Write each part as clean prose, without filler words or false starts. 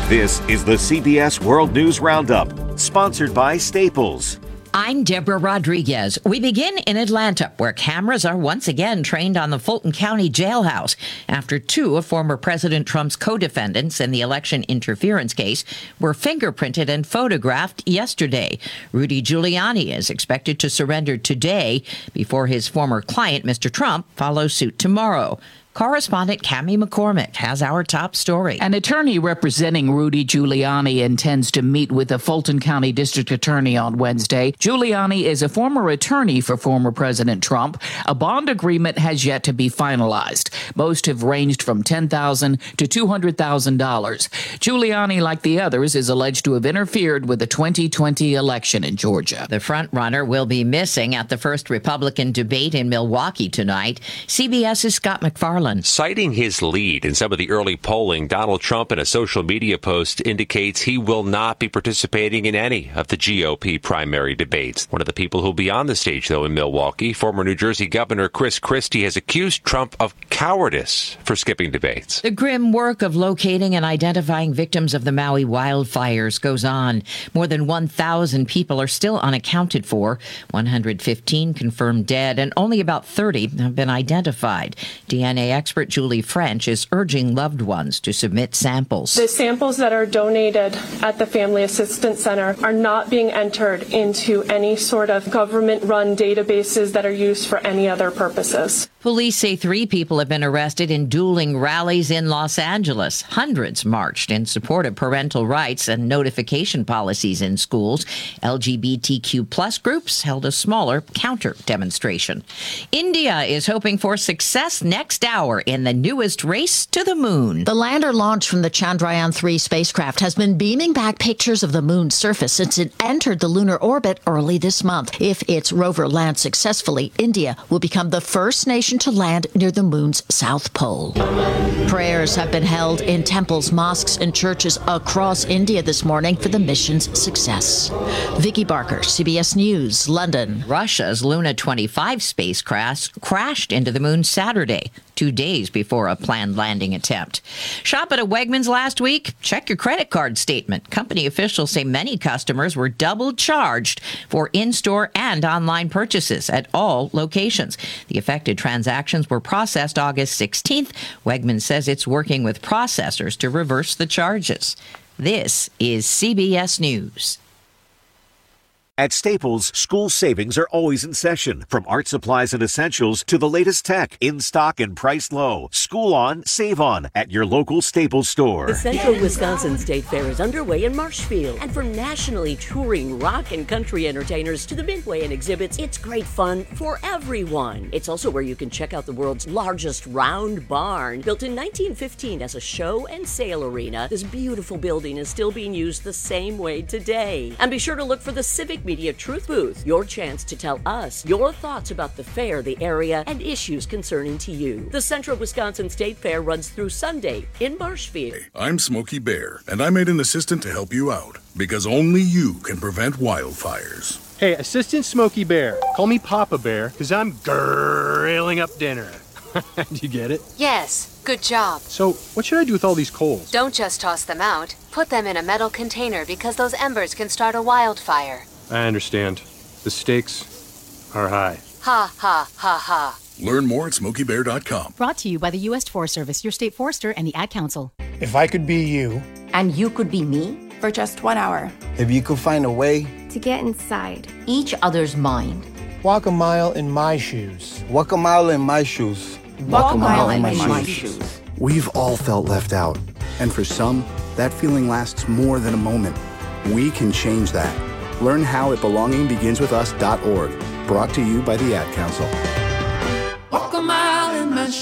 This is the CBS World News Roundup, sponsored by Staples. I'm Deborah Rodriguez. We begin in Atlanta, where cameras are once again trained on the Fulton County jailhouse after two of former President Trump's co-defendants in the election interference case were fingerprinted and photographed yesterday. Rudy Giuliani is expected to surrender today before his former client, Mr. Trump, follows suit tomorrow. Correspondent Cammie McCormick has our top story. An attorney representing Rudy Giuliani intends to meet with the Fulton County District Attorney on Wednesday. Giuliani is a former attorney for former President Trump. A bond agreement has yet to be finalized. Most have ranged from $10,000 to $200,000. Giuliani, like the others, is alleged to have interfered with the 2020 election in Georgia. The frontrunner will be missing at the first Republican debate in Milwaukee tonight. CBS's Scott McFarland. Citing his lead in some of the early polling, Donald Trump in a social media post indicates he will not be participating in any of the GOP primary debates. One of the people who'll be on the stage, though, in Milwaukee, former New Jersey Governor Chris Christie, has accused Trump of cowardice for skipping debates. The grim work of locating and identifying victims of the Maui wildfires goes on. More than 1,000 people are still unaccounted for, 115 confirmed dead, and only about 30 have been identified. DNA expert Julie French is urging loved ones to submit samples. The samples that are donated at the Family Assistance Center are not being entered into any sort of government-run databases that are used for any other purposes. Police say 3 people have been arrested in dueling rallies in Los Angeles. Hundreds marched in support of parental rights and notification policies in schools. LGBTQ plus groups held a smaller counter demonstration. India is hoping for success next hour in the newest race to the moon. The lander launched from the Chandrayaan-3 spacecraft has been beaming back pictures of the moon's surface since it entered the lunar orbit early this month. If its rover lands successfully, India will become the first nation to land near the moon's south pole. Prayers have been held in temples, mosques, and churches across India this morning for the mission's success. Vicky Barker, CBS News, London. Russia's Luna 25 spacecraft crashed into the moon Saturday, 2 days before a planned landing attempt. Shop at a Wegmans last week? Check your credit card statement. Company officials say many customers were double charged for in-store and online purchases at all locations. The affected transactions were processed August 16th. Wegmans says it's working with processors to reverse the charges. This is CBS News. At Staples, school savings are always in session. From art supplies and essentials to the latest tech, in stock and priced low. School on, save on at your local Staples store. The Central Wisconsin State Fair is underway in Marshfield. And from nationally touring rock and country entertainers to the Midway and exhibits, it's great fun for everyone. It's also where you can check out the world's largest round barn. Built in 1915 as a show and sale arena, this beautiful building is still being used the same way today. And be sure to look for the Civic Media Truth Booth, your chance to tell us your thoughts about the fair, the area, and issues concerning to you. The Central Wisconsin State Fair runs through Sunday in Marshfield. Hey, I'm Smokey Bear, and I made an assistant to help you out, because only you can prevent wildfires. Hey, Assistant Smokey Bear, call me Papa Bear, because I'm grilling up dinner. Do you get it? Yes, good job. So, what should I do with all these coals? Don't just toss them out. Put them in a metal container because those embers can start a wildfire. I understand. The stakes are high. Ha, ha, ha, ha. Learn more at SmokeyBear.com. Brought to you by the U.S. Forest Service, your state forester, and the Ad Council. If I could be you. And you could be me? For just 1 hour. If you could find a way. To get inside. Each other's mind. Walk a mile in my shoes. Walk a mile in my shoes. Walk a mile in my shoes. We've all felt left out. And for some, that feeling lasts more than a moment. We can change that. Learn how at belongingbeginswithus.org. Brought to you by the Ad Council. Walk a mile in my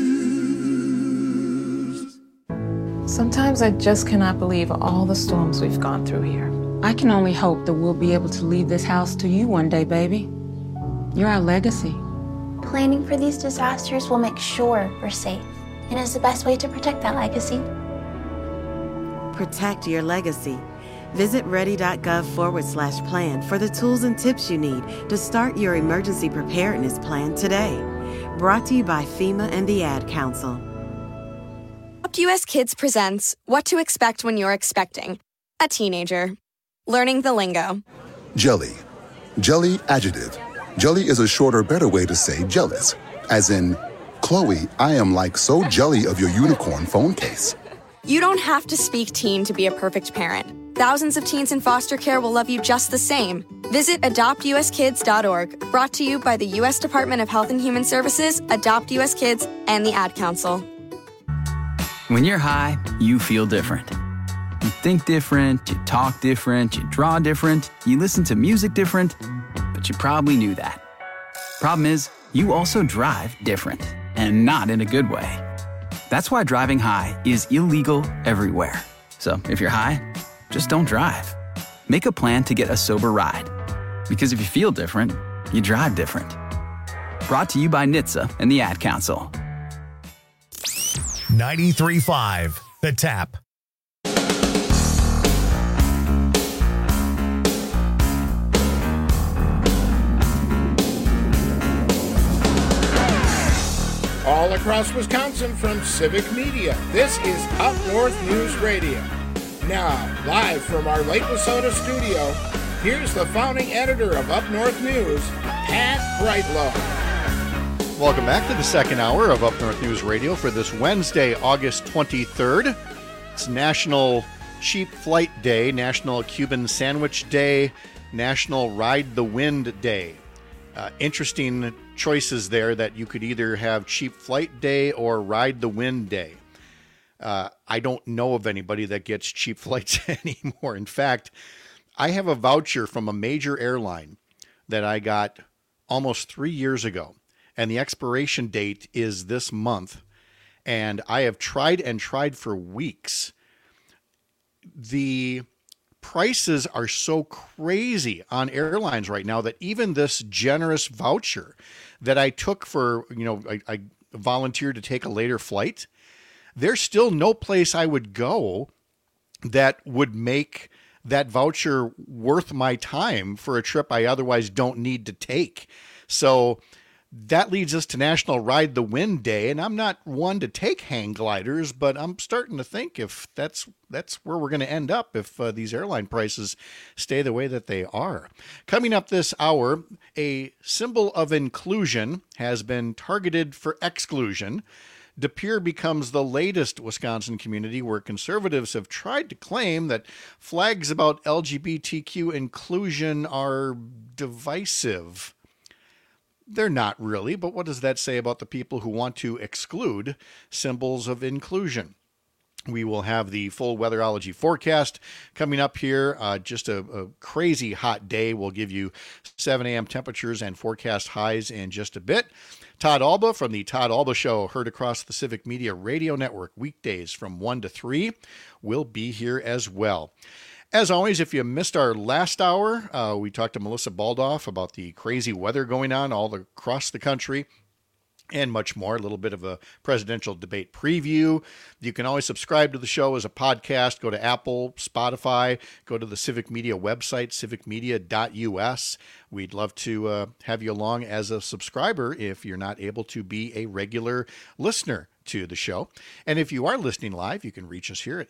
shoes. Sometimes I just cannot believe all the storms we've gone through here. I can only hope that we'll be able to leave this house to you one day, baby. You're our legacy. Planning for these disasters will make sure we're safe, and is the best way to protect that legacy. Protect your legacy. Visit ready.gov/plan for the tools and tips you need to start your emergency preparedness plan today. Brought to you by FEMA and the Ad Council. Adopt US Kids presents What to Expect When You're Expecting a Teenager. Learning the lingo. Jelly. Jelly adjective. Jelly is a shorter, better way to say jealous. As in, Chloe, I am like so jelly of your unicorn phone case. You don't have to speak teen to be a perfect parent. Thousands of teens in foster care will love you just the same. Visit adoptuskids.org, brought to you by the U.S. Department of Health and Human Services, Adopt US Kids, and the Ad Council. When you're high, you feel different. You think different, you talk different, you draw different, you listen to music different, but you probably knew that. Problem is, you also drive different, and not in a good way. That's why driving high is illegal everywhere. So if you're high, just don't drive. Make a plan to get a sober ride. Because if you feel different, you drive different. Brought to you by NHTSA and the Ad Council. 93.5 The Tap. All across Wisconsin from Civic Media, this is Up North News Radio. Now, live from our Lake Wissota studio, here's the founding editor of Up North News, Pat Brightlow. Welcome back to the second hour of Up North News Radio for this Wednesday, August 23rd. It's National Cheap Flight Day, National Cuban Sandwich Day, National Ride the Wind Day. Interesting choices there that you could either have Cheap Flight Day or Ride the Wind Day. I don't know of anybody that gets cheap flights anymore. In fact, I have a voucher from a major airline that I got almost 3 years ago, and the expiration date is this month, and I have tried and tried for weeks. The prices are so crazy on airlines right now that even this generous voucher that I took for, I volunteered to take a later flight, there's still no place I would go that would make that voucher worth my time for a trip I otherwise don't need to take. So that leads us to National Ride the Wind Day, and I'm not one to take hang gliders, but I'm starting to think if that's where we're going to end up if these airline prices stay the way that they are. Coming up this hour, a symbol of inclusion has been targeted for exclusion. De Pere becomes the latest Wisconsin community where conservatives have tried to claim that flags about LGBTQ inclusion are divisive. They're not really, but what does that say about the people who want to exclude symbols of inclusion? We will have the full weatherology forecast coming up here. Just a crazy hot day. We'll give you 7 a.m. temperatures and forecast highs in just a bit. Todd Alba from the Todd Alba Show, heard across the Civic Media Radio Network weekdays from 1 to 3, will be here as well. As always, if you missed our last hour, we talked to Melissa Baldoff about the crazy weather going on all across the country and much more. A little bit of a presidential debate preview. You can always subscribe to the show as a podcast. Go to Apple, Spotify, go to the Civic Media website, civicmedia.us. We'd love to have you along as a subscriber if you're not able to be a regular listener to the show. And if you are listening live, you can reach us here at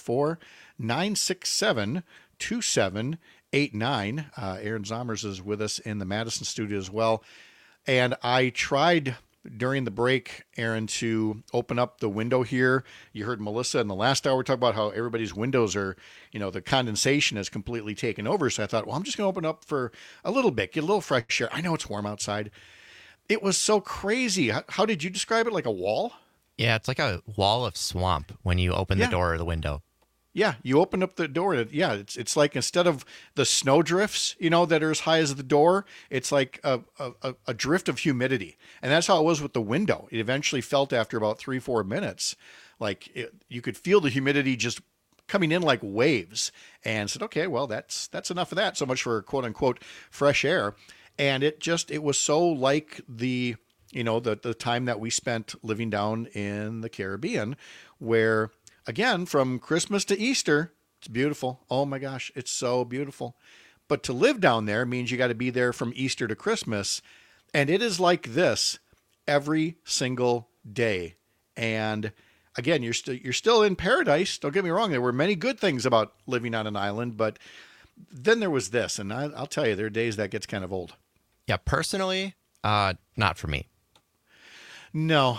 844-967-2789. Aaron Zomers is with us in the Madison studio as well. And I tried during the break, Aaron, to open up the window here. You heard Melissa in the last hour talk about how everybody's windows are, the condensation has completely taken over. So I thought, well, I'm just going to open up for a little bit, get a little fresh air. I know it's warm outside. It was so crazy. How did you describe it? Like a wall? Yeah, it's like a wall of swamp when you open the door or the window. Yeah, you open up the door. It's like instead of the snow drifts, that are as high as the door, it's like a drift of humidity. And that's how it was with the window. It eventually felt after about 3-4 minutes, like you could feel the humidity just coming in like waves. And said, okay, well, that's enough of that. So much for quote unquote fresh air. And it was so like the time that we spent living down in the Caribbean, where, again, from Christmas to Easter, it's beautiful. Oh my gosh, it's so beautiful. But to live down there means you got to be there from Easter to Christmas. And it is like this every single day. And again, you're still in paradise. Don't get me wrong. There were many good things about living on an island, but then there was this, and I'll tell you, there are days that gets kind of old. Yeah, personally, not for me. No,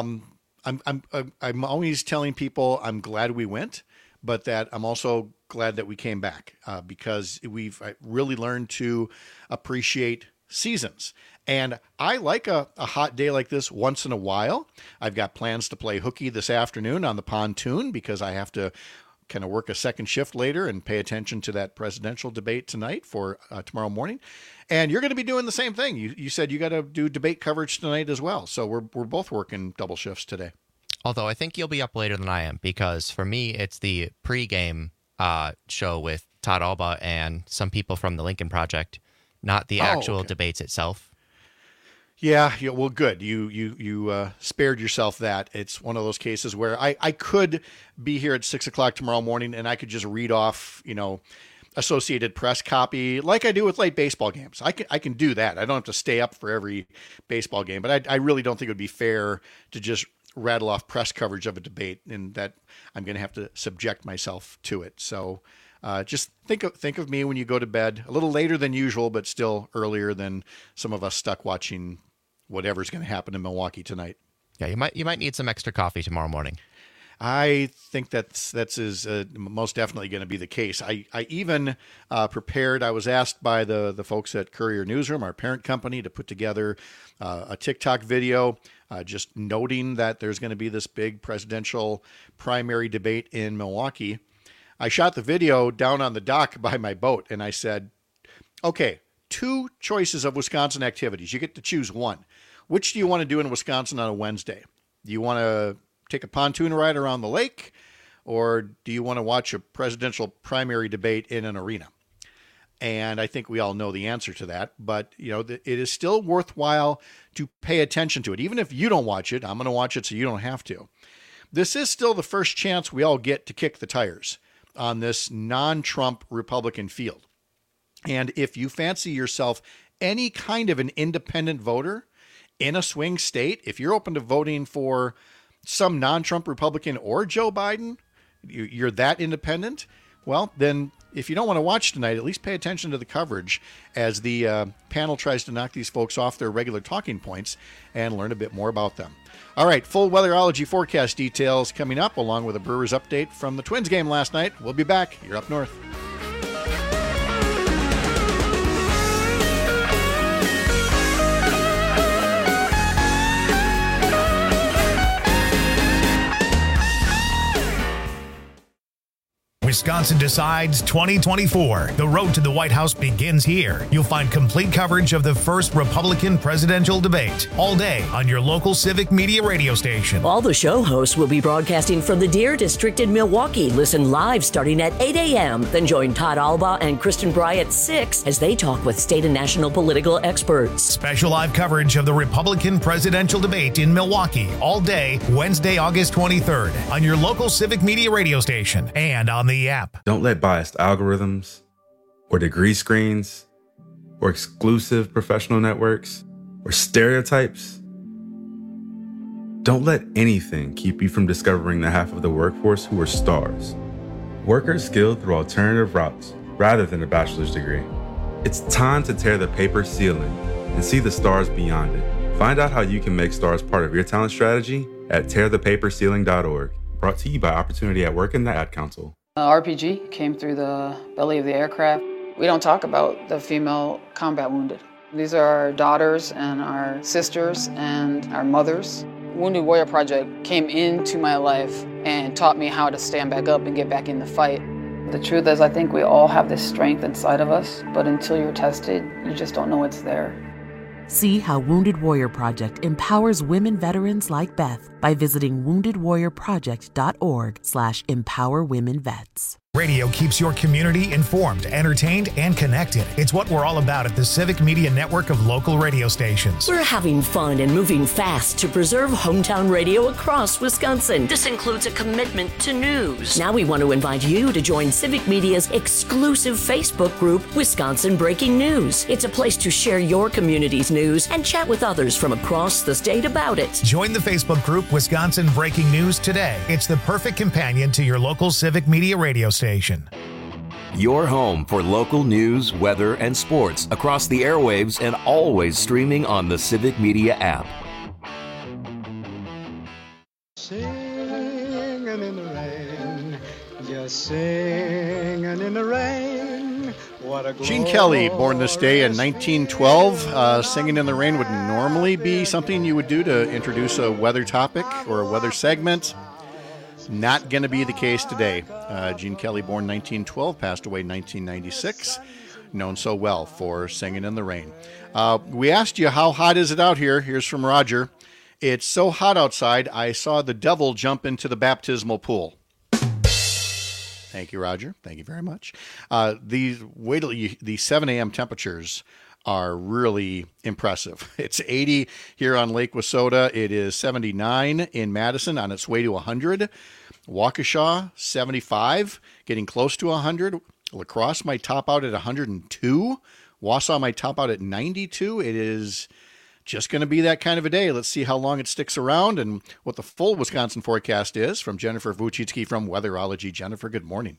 I'm always telling people I'm glad we went, but that I'm also glad that we came back because we've really learned to appreciate seasons. And I like a hot day like this once in a while. I've got plans to play hooky this afternoon on the pontoon because I have to kind of work a second shift later and pay attention to that presidential debate tonight for tomorrow morning. And you're going to be doing the same thing. You said you got to do debate coverage tonight as well. So we're both working double shifts today. Although I think you'll be up later than I am because for me, it's the pregame show with Todd Alba and some people from the Lincoln Project, not the actual debates itself. Yeah, well, good. You spared yourself that. It's one of those cases where I could be here at 6 o'clock tomorrow morning and I could just read off, Associated Press copy like I do with late baseball games. I can do that. I don't have to stay up for every baseball game, but I really don't think it would be fair to just rattle off press coverage of a debate and that I'm going to have to subject myself to it. So just think of me when you go to bed a little later than usual, but still earlier than some of us stuck watching whatever's going to happen in Milwaukee tonight. Yeah, you might need some extra coffee tomorrow morning. I think that's most definitely going to be the case. I even prepared. I was asked by the folks at Courier Newsroom, our parent company, to put together a TikTok video just noting that there's going to be this big presidential primary debate in Milwaukee. I shot the video down on the dock by my boat, and I said, okay, 2 choices of Wisconsin activities. You get to choose one. Which do you want to do in Wisconsin on a Wednesday? Do you want to take a pontoon ride around the lake, or do you want to watch a presidential primary debate in an arena? And I think we all know the answer to that, but it is still worthwhile to pay attention to it. Even if you don't watch it, I'm going to watch it so you don't have to. This is still the first chance we all get to kick the tires on this non-Trump Republican field. And if you fancy yourself any kind of an independent voter in a swing state, if you're open to voting for some non-Trump Republican or Joe Biden, you're that independent, well, then if you don't want to watch tonight, at least pay attention to the coverage as the panel tries to knock these folks off their regular talking points and learn a bit more about them. All right, full weatherology forecast details coming up, along with a Brewers update from the Twins game last night. We'll be back. You're up north. Wisconsin Decides 2024. The road to the White House begins here. You'll find complete coverage of the first Republican presidential debate all day on your local Civic Media radio station. All the show hosts will be broadcasting from the Deer District in Milwaukee. Listen live starting at 8 a.m. Then join Todd Alba and Kristen Bry at 6 as they talk with state and national political experts. Special live coverage of the Republican presidential debate in Milwaukee all day, Wednesday, August 23rd on your local Civic Media radio station and on the app. Don't let biased algorithms or degree screens or exclusive professional networks or stereotypes. Don't let anything keep you from discovering the half of the workforce who are stars. Workers skilled through alternative routes rather than a bachelor's degree. It's time to tear the paper ceiling and see the stars beyond it. Find out how you can make stars part of your talent strategy at tearthepaperceiling.org. Brought to you by Opportunity at Work and the Ad Council. RPG came through the belly of the aircraft. We don't talk about the female combat wounded. These are our daughters and our sisters and our mothers. Wounded Warrior Project came into my life and taught me how to stand back up and get back in the fight. The truth is, I think we all have this strength inside of us, but until you're tested, you just don't know it's there. See how Wounded Warrior Project empowers women veterans like Beth by visiting woundedwarriorproject.org/empowerwomenvets. Radio keeps your community informed, entertained, and connected. It's what we're all about at the Civic Media Network of local radio stations. We're having fun and moving fast to preserve hometown radio across Wisconsin. This includes a commitment to news. Now we want to invite you to join Civic Media's exclusive Facebook group, Wisconsin Breaking News. It's a place to share your community's news and chat with others from across the state about it. Join the Facebook group Wisconsin Breaking News today. It's the perfect companion to your local Civic Media radio station. Your home for local news, weather, and sports across the airwaves and always streaming on the Civic Media app. Singing in the rain, just singing in the rain. What a Gene Kelly, born this day in 1912. Singing in the Rain would normally be something you would do to introduce a weather topic or a weather segment. Not going to be the case today. Gene Kelly, born 1912, passed away 1996, known so well for Singing in the Rain. We asked you, how hot is it out here? Here's from Roger. It's so hot outside, I saw the devil jump into the baptismal pool. Thank you, Roger. Thank you very much. The 7 a.m. temperatures are really impressive. It's 80 here on Lake Wissota. It is 79 in Madison, on its way to 100. Waukesha, 75, getting close to 100. La Crosse might top out at 102. Wausau might top out at 92. It is just going to be that kind of a day. Let's see how long it sticks around and what the full Wisconsin forecast is. From Jennifer Vucicki from Weatherology. Jennifer, good morning.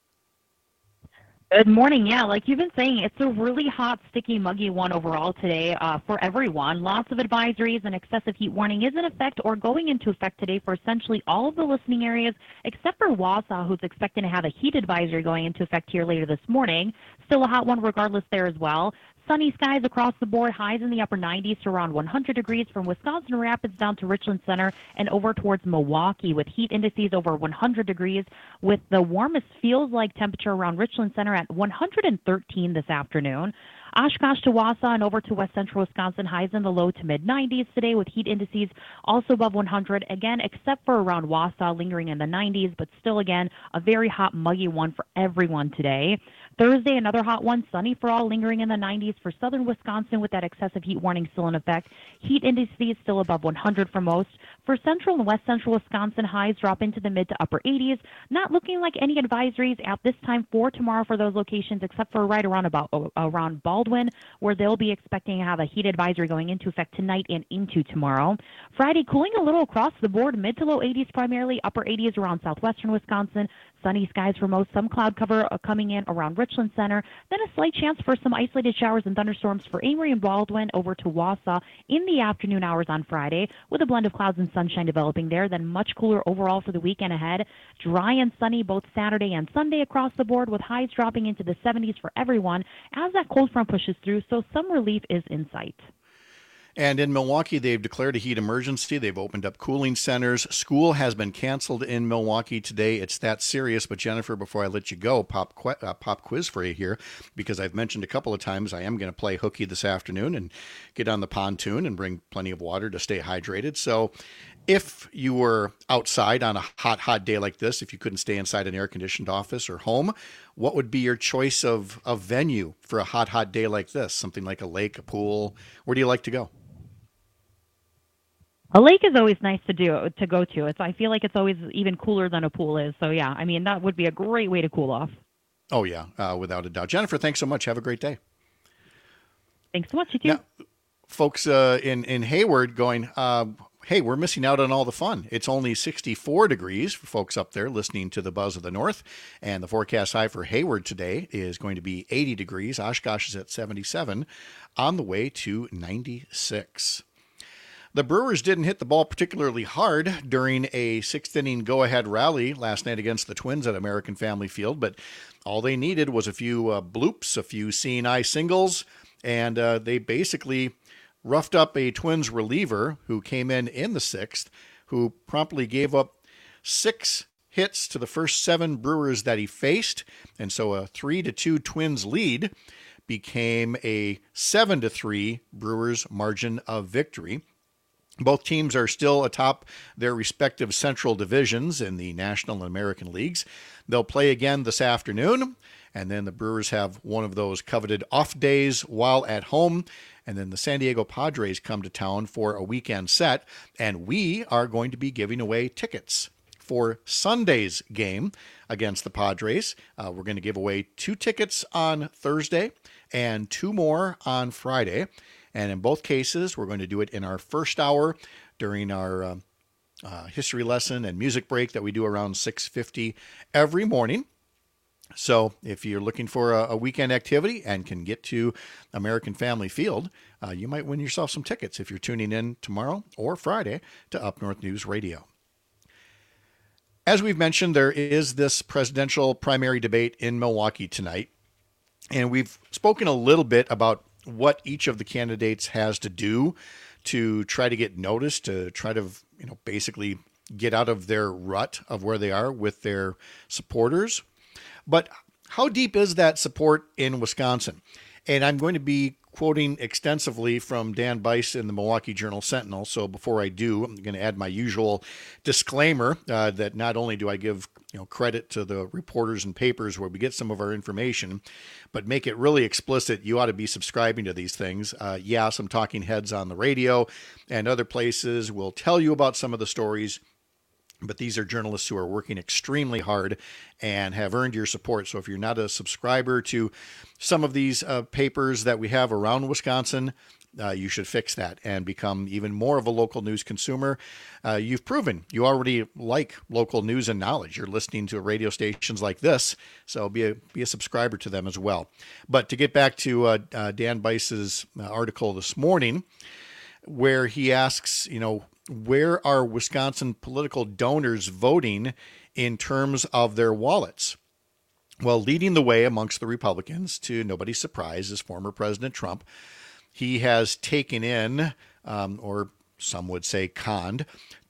Good morning. Yeah, like you've been saying, it's a really hot, sticky, muggy one overall today for everyone. Lots of advisories. An excessive heat warning is in effect or going into effect today for essentially all of the listening areas, except for Wausau, who's expecting to have a heat advisory going into effect here later this morning. Still a hot one regardless there as well. Sunny skies across the board, highs in the upper 90s to around 100 degrees from Wisconsin Rapids down to Richland Center and over towards Milwaukee, with heat indices over 100 degrees, with the warmest feels like temperature around Richland Center at 113 this afternoon. Oshkosh to Wausau and over to west central Wisconsin, highs in the low to mid 90s today, with heat indices also above 100, again, except for around Wausau lingering in the 90s, but still, again, a very hot, muggy one for everyone today. Thursday, another hot one, sunny for all, lingering in the 90s for southern Wisconsin with that excessive heat warning still in effect. Heat indices still above 100 for most. For central and west central Wisconsin, highs drop into the mid to upper 80s. Not looking like any advisories at this time for tomorrow for those locations, except for right around Baldwin, where they'll be expecting to have a heat advisory going into effect tonight and into tomorrow. Friday, cooling a little across the board, mid to low 80s primarily, upper 80s around southwestern Wisconsin. Sunny skies for most, some cloud cover coming in around Richland Center, then a slight chance for some isolated showers and thunderstorms for Amory and Baldwin over to Wausau in the afternoon hours on Friday, with a blend of clouds and sunshine developing there, then much cooler overall for the weekend ahead. Dry and sunny both Saturday and Sunday across the board, with highs dropping into the 70s for everyone as that cold front pushes through, so some relief is in sight. And in Milwaukee, they've declared a heat emergency. They've opened up cooling centers. School has been canceled in Milwaukee today. It's that serious. But Jennifer, before I let you go, pop quiz for you here, because I've mentioned a couple of times I am going to play hooky this afternoon and get on the pontoon and bring plenty of water to stay hydrated. So if you were outside on a hot day like this, if you couldn't stay inside an air-conditioned office or home, what would be your choice of venue for a hot day like this? Something like a lake, a pool. Where do you like to go? A lake is always nice to go to. I feel like it's always even cooler than a pool is. So, yeah, I mean, that would be a great way to cool off. Oh, yeah, without a doubt. Jennifer, thanks so much. Have a great day. Thanks so much. You too. Now, folks in Hayward going, hey, we're missing out on all the fun. It's only 64 degrees for folks up there listening to the Buzz of the North. And the forecast high for Hayward today is going to be 80 degrees. Oshkosh is at 77, on the way to 96. The Brewers didn't hit the ball particularly hard during a sixth-inning go-ahead rally last night against the Twins at American Family Field, but all they needed was a few bloops, a few seeing eye singles, and they basically roughed up a Twins reliever who came in the sixth, who promptly gave up 6 hits to the first 7 Brewers that he faced, and so a 3-2 Twins lead became a 7-3 Brewers margin of victory. Both teams are still atop their respective central divisions in the National and American Leagues. They'll play again this afternoon, and then the Brewers have one of those coveted off days while at home. And then the San Diego Padres come to town for a weekend set, and we are going to be giving away tickets for Sunday's game against the Padres. We're going to give away 2 tickets on Thursday and 2 more on Friday. And in both cases, we're going to do it in our first hour during our history lesson and music break that we do around 6:50 every morning. So if you're looking for a weekend activity and can get to American Family Field, you might win yourself some tickets if you're tuning in tomorrow or Friday to Up North News Radio. As we've mentioned, there is this presidential primary debate in Milwaukee tonight. And we've spoken a little bit about what each of the candidates has to do to try to get noticed, to try to, basically get out of their rut of where they are with their supporters. But how deep is that support in Wisconsin? And I'm going to be quoting extensively from Dan Bice in the Milwaukee Journal-Sentinel. So before I do, I'm going to add my usual disclaimer that not only do I give credit to the reporters and papers where we get some of our information, but make it really explicit. You ought to be subscribing to these things. Some talking heads on the radio and other places will tell you about some of the stories. But these are journalists who are working extremely hard and have earned your support. So if you're not a subscriber to some of these papers that we have around Wisconsin, you should fix that and become even more of a local news consumer. You've proven you already like local news and knowledge. You're listening to radio stations like this, so be a subscriber to them as well. But to get back to Dan Bice's article this morning, where he asks, where are Wisconsin political donors voting in terms of their wallets? Well, leading the way amongst the Republicans, to nobody's surprise, is former President Trump. He has taken in, or some would say conned,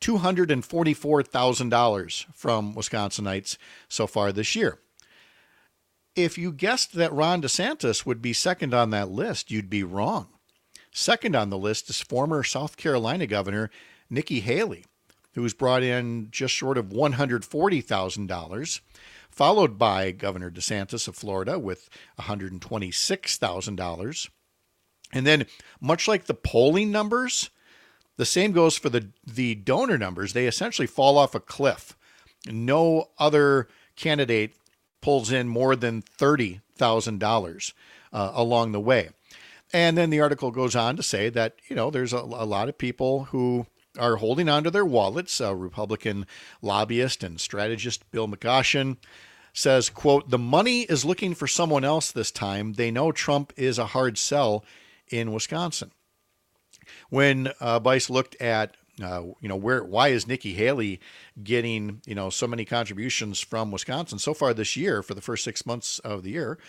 $244,000 from Wisconsinites so far this year. If you guessed that Ron DeSantis would be second on that list, you'd be wrong. Second on the list is former South Carolina Governor Nikki Haley, who's brought in just short of $140,000, followed by Governor DeSantis of Florida with $126,000. And then, much like the polling numbers, the same goes for the donor numbers. They essentially fall off a cliff. No other candidate pulls in more than $30,000 along the way. And then the article goes on to say that, there's a lot of people who are holding onto their wallets. Republican lobbyist and strategist Bill McGoshin says, quote, "The money is looking for someone else this time. They know Trump is a hard sell in Wisconsin." When Bice looked at, why is Nikki Haley getting, so many contributions from Wisconsin so far this year for the first 6 months of the year,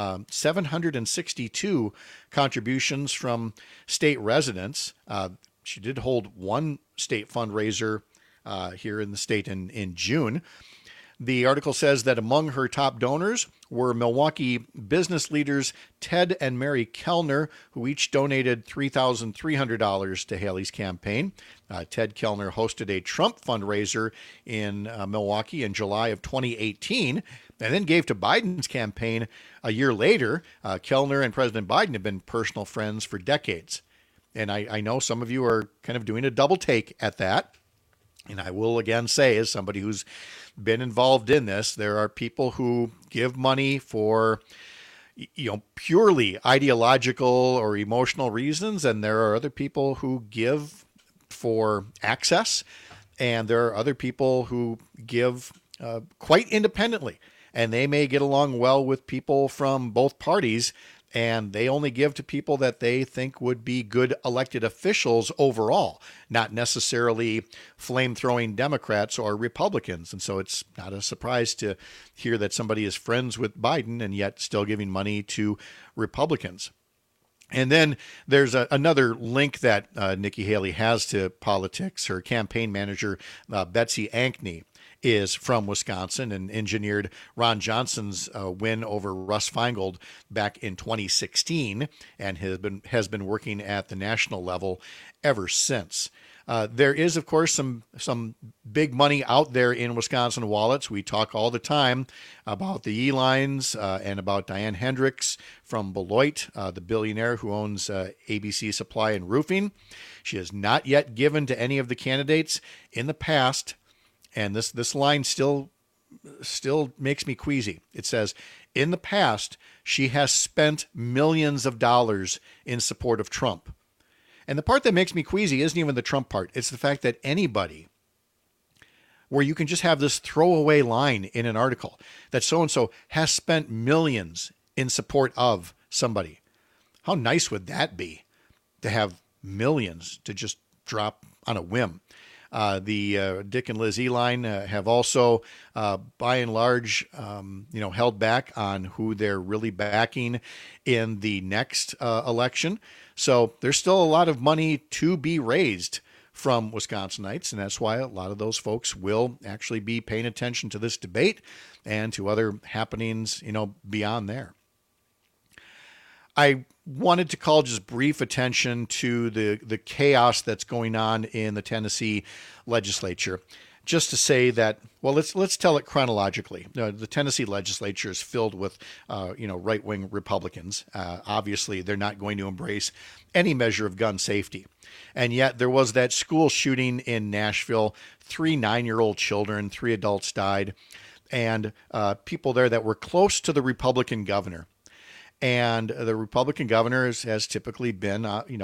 762 contributions from state residents. She did hold one state fundraiser here in the state in June. The article says that among her top donors were Milwaukee business leaders Ted and Mary Kellner, who each donated $3,300 to Haley's campaign. Ted Kellner hosted a Trump fundraiser in Milwaukee in July of 2018 and then gave to Biden's campaign a year later. Kellner and President Biden have been personal friends for decades. And I know some of you are kind of doing a double take at that. And I will again say, as somebody who's been involved in this, there are people who give money for, purely ideological or emotional reasons. And there are other people who give for access. And there are other people who give quite independently. And they may get along well with people from both parties. And they only give to people that they think would be good elected officials overall, not necessarily flame-throwing Democrats or Republicans. And so it's not a surprise to hear that somebody is friends with Biden and yet still giving money to Republicans. And then there's another link that Nikki Haley has to politics. Her campaign manager, Betsy Ankney, is from Wisconsin and engineered Ron Johnson's win over Russ Feingold back in 2016 and has been working at the national level ever since. There is, of course, some big money out there in Wisconsin wallets. We talk all the time about the E-Lines and about Diane Hendricks from Beloit, the billionaire who owns ABC Supply and Roofing. She has not yet given to any of the candidates in the past, and this line still makes me queasy. It says, in the past, she has spent millions of dollars in support of Trump. And the part that makes me queasy isn't even the Trump part. It's the fact that anybody, where you can just have this throwaway line in an article that so-and-so has spent millions in support of somebody. How nice would that be to have millions to just drop on a whim? The Dick and Liz E-Line have also, by and large, held back on who they're really backing in the next election. So there's still a lot of money to be raised from Wisconsinites, and that's why a lot of those folks will actually be paying attention to this debate and to other happenings, beyond there. I wanted to call just brief attention to the chaos that's going on in the Tennessee legislature. Just to say that, well, let's tell it chronologically. The Tennessee legislature is filled with, right-wing Republicans. Obviously, they're not going to embrace any measure of gun safety. And yet there was that school shooting in Nashville. 3 9-year-old children, 3 adults died, and people there that were close to the Republican governor. And the Republican governor has typically been,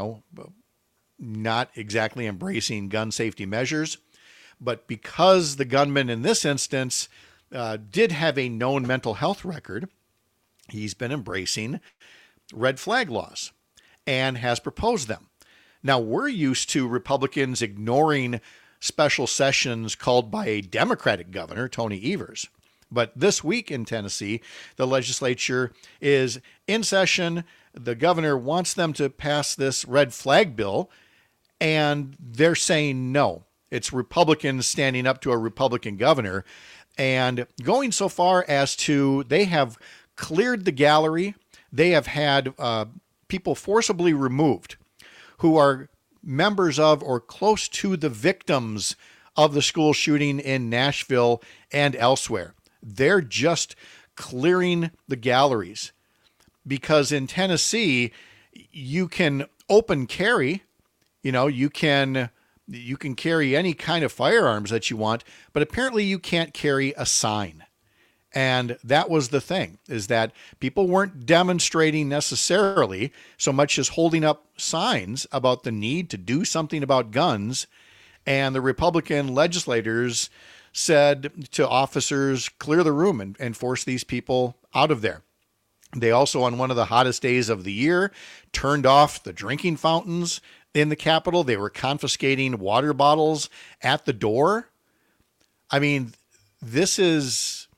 not exactly embracing gun safety measures. But because the gunman in this instance did have a known mental health record, he's been embracing red flag laws and has proposed them. Now, we're used to Republicans ignoring special sessions called by a Democratic governor, Tony Evers. But this week in Tennessee, the legislature is in session. The governor wants them to pass this red flag bill, and they're saying no. It's Republicans standing up to a Republican governor and going so far as to they have cleared the gallery. They have had people forcibly removed who are members of or close to the victims of the school shooting in Nashville and elsewhere. They're just clearing the galleries because in Tennessee, you can open carry, you can carry any kind of firearms that you want, but apparently you can't carry a sign. And that was the thing, is that people weren't demonstrating necessarily so much as holding up signs about the need to do something about guns. And the Republican legislators said to officers, clear the room and force these people out of there. They also, on one of the hottest days of the year, turned off the drinking fountains in the Capitol. They were confiscating water bottles at the door. I mean, this is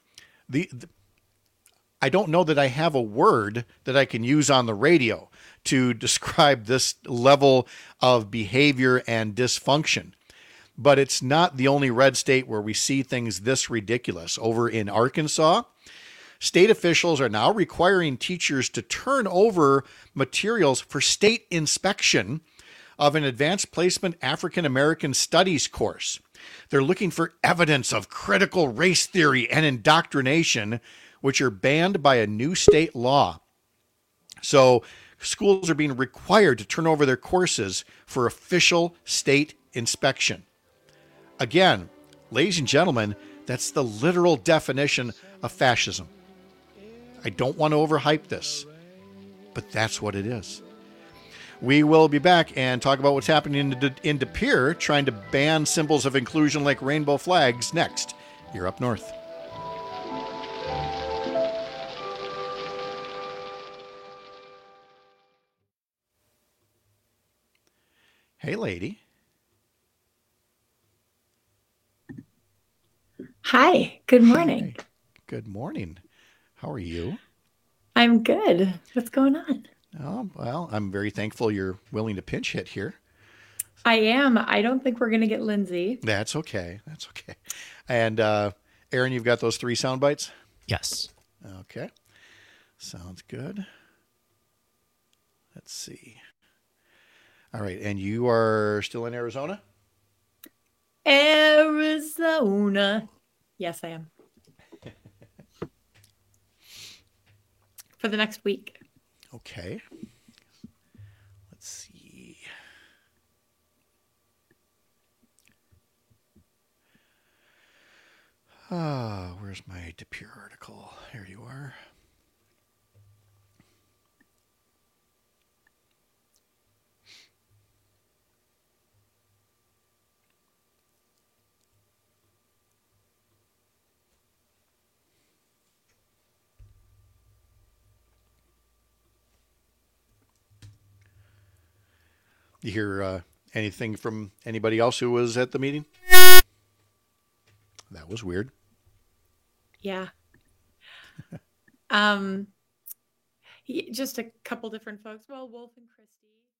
I don't know that I have a word that I can use on the radio to describe this level of behavior and dysfunction. But it's not the only red state where we see things this ridiculous. Over in Arkansas, state officials are now requiring teachers to turn over materials for state inspection of an advanced placement African American studies course. They're looking for evidence of critical race theory and indoctrination, which are banned by a new state law. So schools are being required to turn over their courses for official state inspection. Again, ladies and gentlemen, that's the literal definition of fascism. I don't want to overhype this, but that's what it is. We will be back and talk about what's happening in De Pere, trying to ban symbols of inclusion like rainbow flags next. You're up north. Hey, lady. Hi, good morning. Hi. Good morning. How are you? I'm good. What's going on? Oh, well, I'm very thankful you're willing to pinch hit here. I am. I don't think we're going to get Lindsay. That's okay. That's okay. And Aaron, you've got those 3 sound bites? Yes. Okay. Sounds good. Let's see. All right. And you are still in Arizona? Arizona. Yes, I am. For the next week. Okay. Let's see. Where's my De Pere article? Here you are. You hear anything from anybody else who was at the meeting? That was weird. Yeah. Just a couple different folks. Well, Wolf and Christy.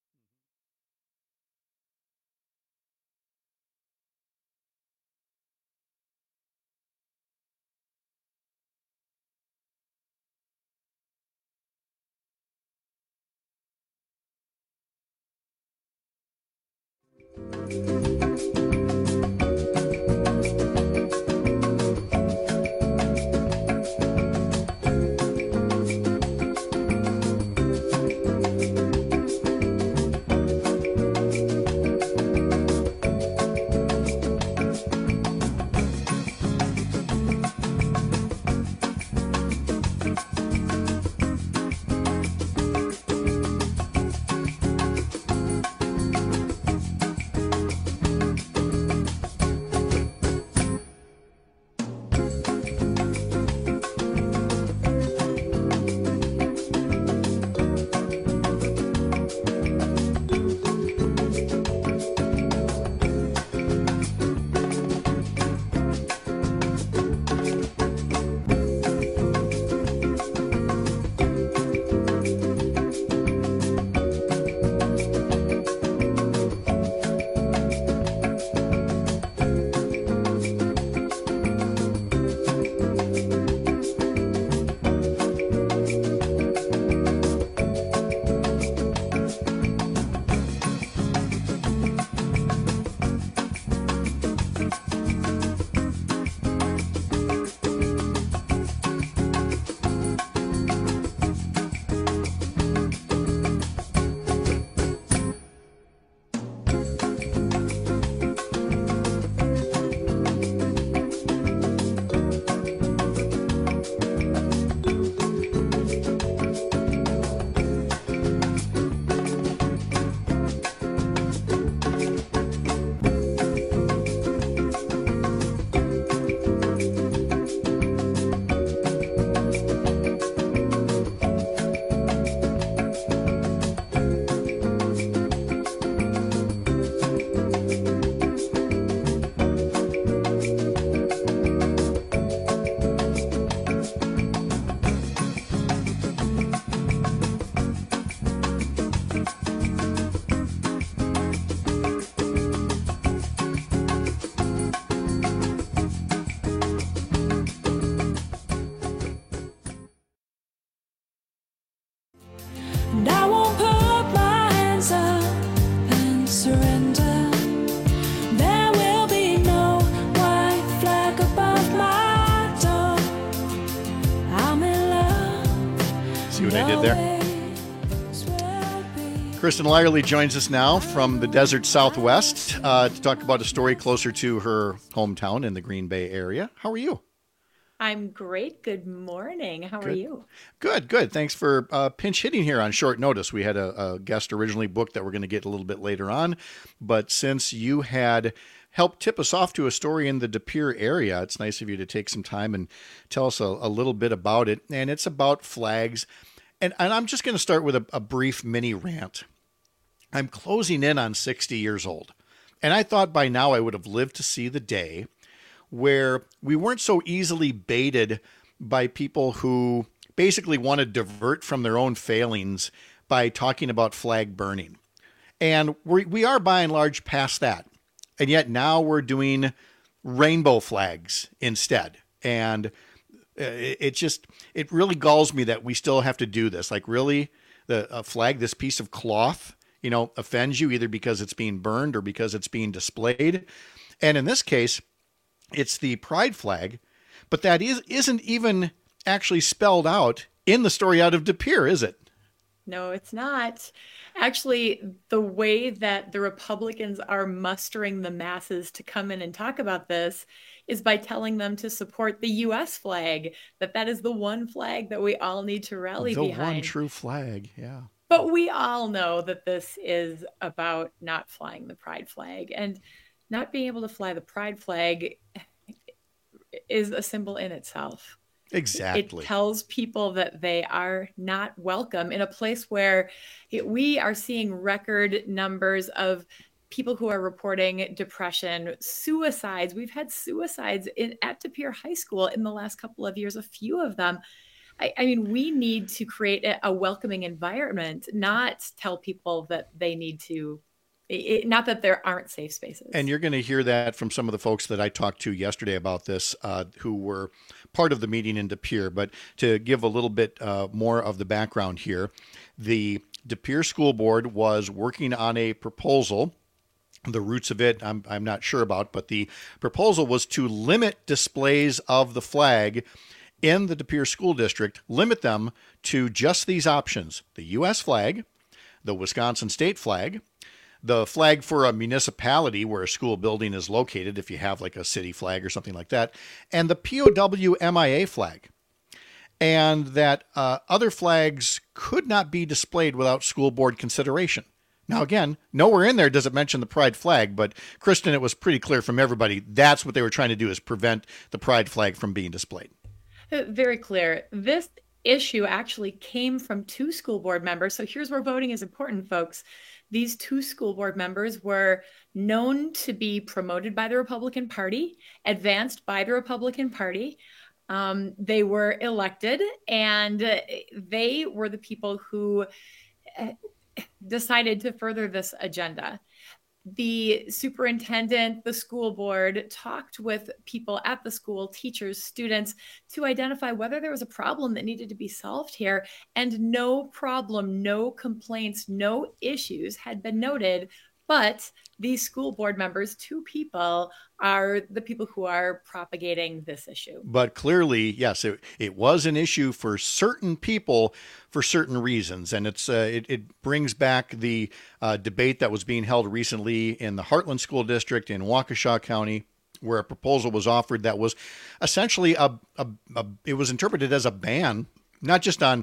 Kristen Lyerly joins us now from the desert Southwest to talk about a story closer to her hometown in the Green Bay area. How are you? I'm great. Good morning. How are you? Good, good. Thanks for pinch hitting here on short notice. We had a guest originally booked that we're going to get a little bit later on, but since you had helped tip us off to a story in the De Pere area, it's nice of you to take some time and tell us a little bit about it. And it's about flags. And I'm just going to start with a brief mini rant. I'm closing in on 60 years old, and I thought by now I would have lived to see the day where we weren't so easily baited by people who basically want to divert from their own failings by talking about flag burning. And we are by and large past that. And yet now we're doing rainbow flags instead. And it really galls me that we still have to do this. Like, really, a flag, this piece of cloth, offends you either because it's being burned or because it's being displayed. And in this case, it's the pride flag, but that isn't even actually spelled out in the story out of De Pere, is it? No, it's not. Actually, the way that the Republicans are mustering the masses to come in and talk about this is by telling them to support the U.S. flag, that is the one flag that we all need to rally behind. The one true flag, yeah. But we all know that this is about not flying the pride flag, and not being able to fly the pride flag is a symbol in itself. Exactly. It tells people that they are not welcome in a place where we are seeing record numbers of people who are reporting depression, suicides. We've had suicides at De Pere High School in the last couple of years, a few of them. I mean, we need to create a welcoming environment, not tell people that they need to, not that there aren't safe spaces. And you're going to hear that from some of the folks that I talked to yesterday about this, who were part of the meeting in De Pere. But to give a little bit more of the background here, the De Pere School Board was working on a proposal. The roots of it, I'm not sure about, but the proposal was to limit displays of the flag in the De Pere School District, limit them to just these options: the U.S. flag, the Wisconsin state flag, the flag for a municipality where a school building is located, if you have like a city flag or something like that, and the POW MIA flag. And that other flags could not be displayed without school board consideration. Now, again, nowhere in there does it mention the pride flag, but Kristen, it was pretty clear from everybody that's what they were trying to do, is prevent the pride flag from being displayed. Very clear. This issue actually came from two school board members. So here's where voting is important, folks. These two school board members were known to be promoted by the Republican Party, advanced by the Republican Party. They were elected, and they were the people who decided to further this agenda. The superintendent, the school board talked with people at the school, teachers, students, to identify whether there was a problem that needed to be solved here. And no problem, no complaints, no issues had been noted. But these school board members, two people, are the people who are propagating this issue. But clearly, yes, it was an issue for certain people for certain reasons. And it brings back the debate that was being held recently in the Heartland School District in Waukesha County, where a proposal was offered that was essentially it was interpreted as a ban, not just on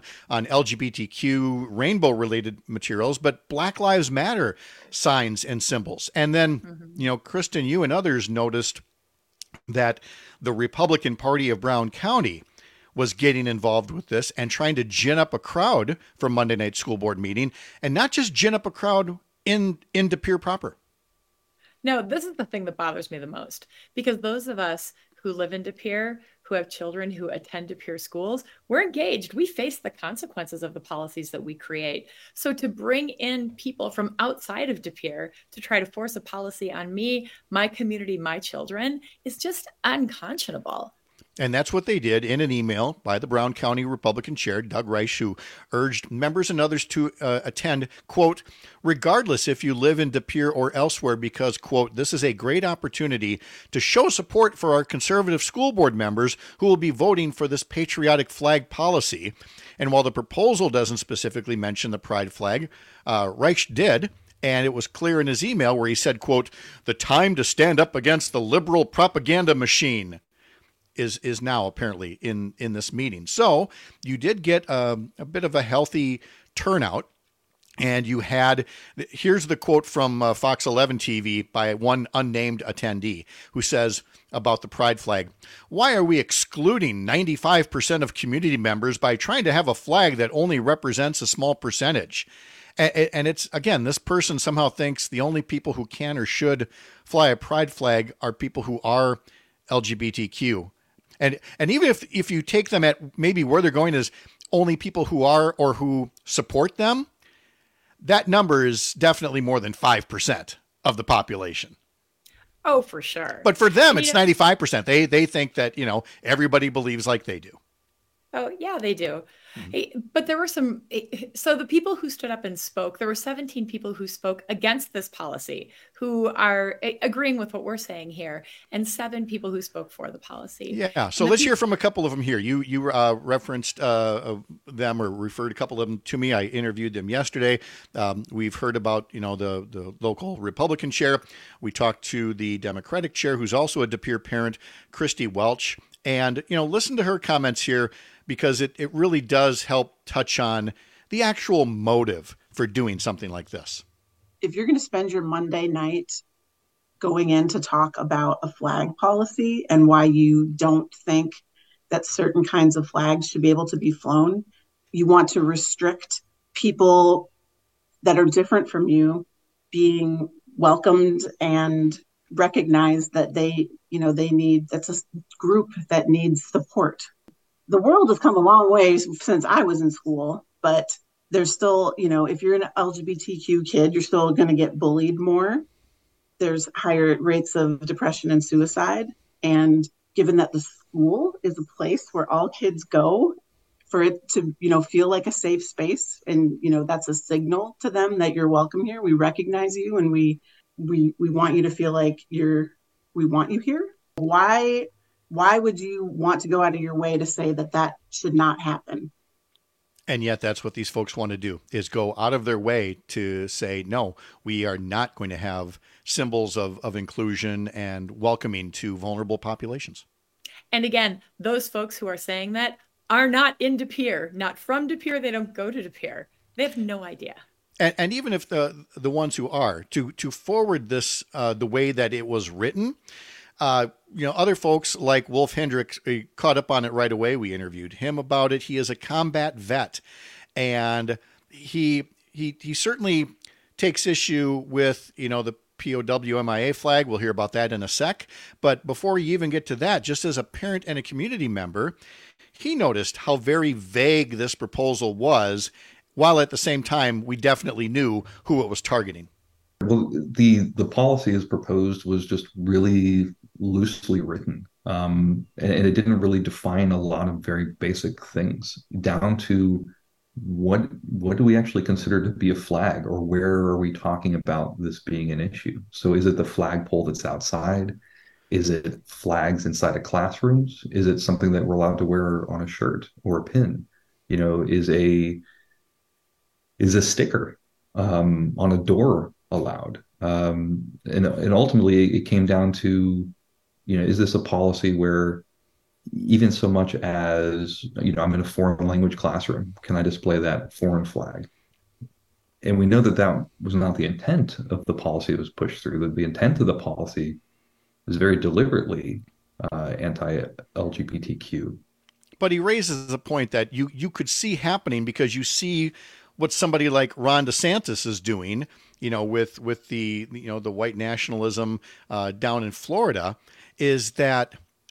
LGBTQ rainbow-related materials, but Black Lives Matter signs and symbols. And then, Kristen, you and others noticed that the Republican Party of Brown County was getting involved with this and trying to gin up a crowd for Monday night school board meeting, and not just gin up a crowd in De Pere proper. No, this is the thing that bothers me the most, because those of us who live in De Pere, who have children who attend De Pere schools, we're engaged. We face the consequences of the policies that we create. So to bring in people from outside of De Pere to try to force a policy on me, my community, my children, is just unconscionable. And that's what they did in an email by the Brown County Republican Chair, Doug Reich, who urged members and others to attend, quote, regardless if you live in De Pere or elsewhere, because, quote, this is a great opportunity to show support for our conservative school board members who will be voting for this patriotic flag policy. And while the proposal doesn't specifically mention the pride flag, Reich did. And it was clear in his email where he said, quote, the time to stand up against the liberal propaganda machine is now apparently in this meeting. So you did get a bit of a healthy turnout, and you had, here's the quote from Fox 11 TV by one unnamed attendee who says about the pride flag, why are we excluding 95% of community members by trying to have a flag that only represents a small percentage? And it's, again, this person somehow thinks the only people who can or should fly a pride flag are people who are LGBTQ. And even if you take them at maybe where they're going is only people who are or who support them, that number is definitely more than 5% of the population. Oh, for sure. But for them, it's 95%. They think that, everybody believes like they do. Oh, yeah, they do. But there were some, so the people who stood up and spoke, there were 17 people who spoke against this policy, who are agreeing with what we're saying here, and 7 people who spoke for the policy. Yeah. So let's hear from a couple of them here. You referenced them or referred a couple of them to me. I interviewed them yesterday. We've heard about, the local Republican chair. We talked to the Democratic chair, who's also a De Pere parent, Christy Welch. And, listen to her comments here, because it really does help touch on the actual motive for doing something like this. If you're going to spend your Monday night going in to talk about a flag policy and why you don't think that certain kinds of flags should be able to be flown, you want to restrict people that are different from you being welcomed and recognize that they need, that's a group that needs support. The world has come a long way since I was in school, but there's still, if you're an LGBTQ kid, you're still going to get bullied more. There's higher rates of depression and suicide. And given that the school is a place where all kids go for it to, feel like a safe space, and, that's a signal to them that you're welcome here. We recognize you, and we want you to feel like we want you here. Why would you want to go out of your way to say that should not happen? And yet that's what these folks want to do, is go out of their way to say, no, we are not going to have symbols of inclusion and welcoming to vulnerable populations. And again, those folks who are saying that are not in De Pere, not from De Pere. They don't go to De Pere. They have no idea. And even if the ones who are, to forward this the way that it was written, other folks like Wolf Hendricks caught up on it right away. We interviewed him about it. He is a combat vet, and he certainly takes issue with, the POW MIA flag. We'll hear about that in a sec. But before you even get to that, just as a parent and a community member, he noticed how very vague this proposal was, while at the same time, we definitely knew who it was targeting. Well, the policy as proposed was just really loosely written, and it didn't really define a lot of very basic things, down to what do we actually consider to be a flag, or where are we talking about this being an issue? So is it the flagpole that's outside? Is it flags inside of classrooms? Is it something that we're allowed to wear on a shirt or a pin? Is a sticker on a door allowed? And ultimately it came down to, is this a policy where even so much as, I'm in a foreign language classroom, can I display that foreign flag? And we know that was not the intent of the policy that was pushed through. The intent of the policy is very deliberately anti-LGBTQ. But he raises a point that you could see happening, because you see what somebody like Ron DeSantis is doing, with the the white nationalism down in Florida, is that